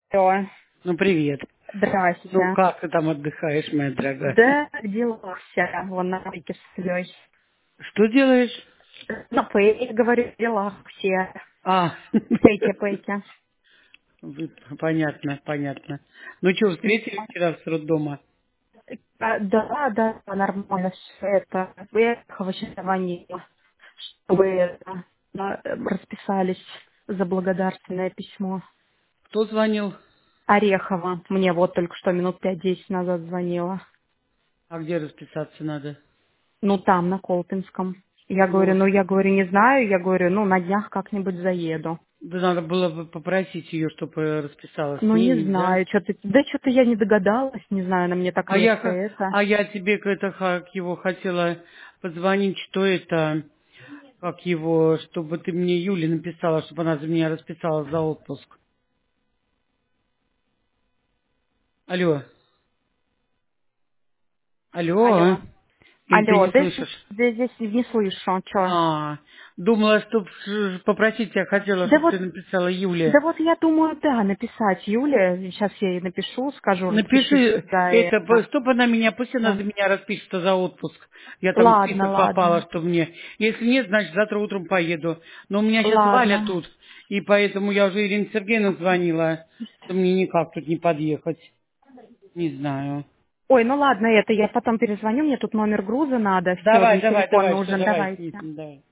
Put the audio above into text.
Алло, Ну, привет. Ну, здрасте. как ты там отдыхаешь, моя дорогая? Да, дела вся, вон на рейке с Ильей. Что делаешь? На пейке, говорю, дела все. А, Пейки. понятно, понятно. Ну что, встретились вчера с роддома? Да, нормально все это. Я вообще звонила, чтобы расписались за благодарственное письмо. Кто звонил? Орехова мне вот только что минут 5-10 назад звонила. А где расписаться надо? Ну, там, на Колпинском. Я говорю, Ну, не знаю, на днях как-нибудь заеду. да надо было бы попросить ее, чтобы расписалась. Ну, Не, не нельзя. знаю, что-то я не догадалась, не знаю, она мне так А я, резко это. а я тебе как его хотела позвонить, что это, как его, чтобы ты мне Юле написала, чтобы она за меня расписалась за отпуск. Алло, алло, Алло. или ты Алло, не да, слышишь? да здесь не слышу, что? Думала, чтоб попросить тебя хотела, Да чтобы вот, ты написала Юле. да вот я думаю, да, написать Юле, сейчас я ей напишу, скажу, распишитесь Напиши за это, это. чтоб она меня, пусть она Да. за меня распишется за отпуск. Я там в Ладно, список попала, ладно, что мне. Если нет, значит, завтра утром поеду. Но у меня сейчас Валя ладно. тут, и поэтому я уже Ирине Сергеевне звонила, что мне никак тут не подъехать. Не знаю. Ой, ну ладно, это я потом перезвоню, мне тут номер груза надо, все, Давай, мне давай, телефон давай, все, нужен, давай. давайте. Давай.